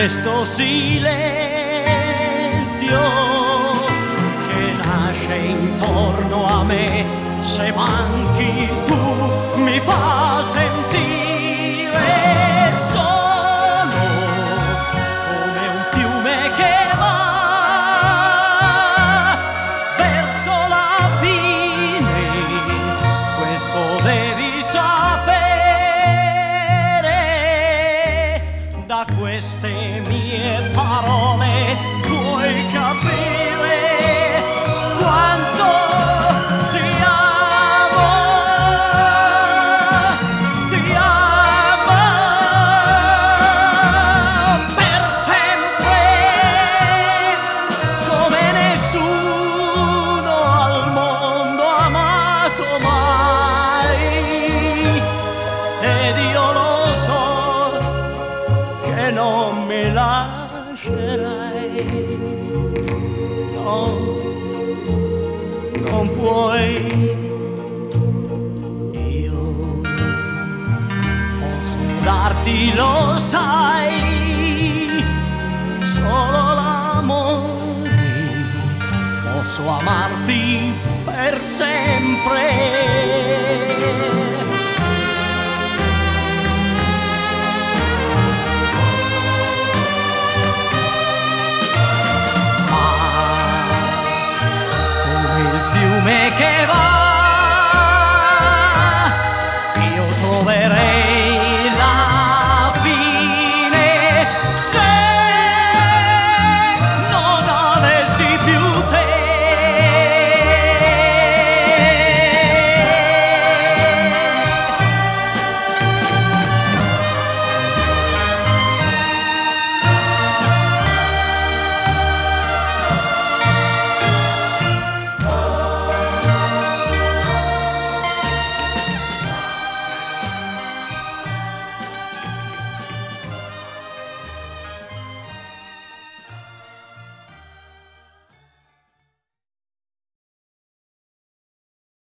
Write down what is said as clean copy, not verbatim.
questo silenzio che nasce intorno a me, se manchi tu mi fa sentire solo come un fiume che va verso la fine. Questo devi sapere, da queste mie parole puoi capire quanto ti amo, per sempre, come nessuno al mondo ha amato mai. Ed io lo so che non mi lascerai, no, non puoi. Io posso darti, lo sai, solo l'amore, posso amarti per sempre.